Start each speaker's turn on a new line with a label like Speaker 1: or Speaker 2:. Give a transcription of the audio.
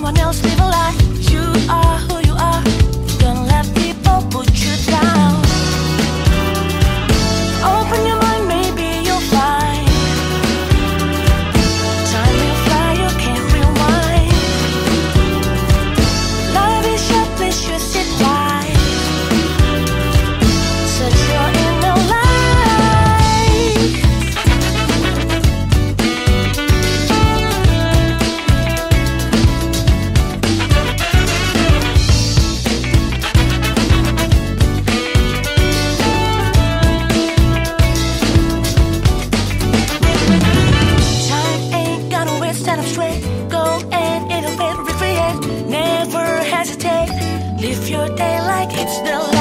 Speaker 1: someone else live a life. You are who you are. Don't let people put you down. Open your mind, maybe you'll find time will fly, you can't rewind. Life is short, please use it wise. Search your inner light. Time ain't gonna wait, stand up straight. Go and innovate, recreate. Never hesitate. Live your day like it's the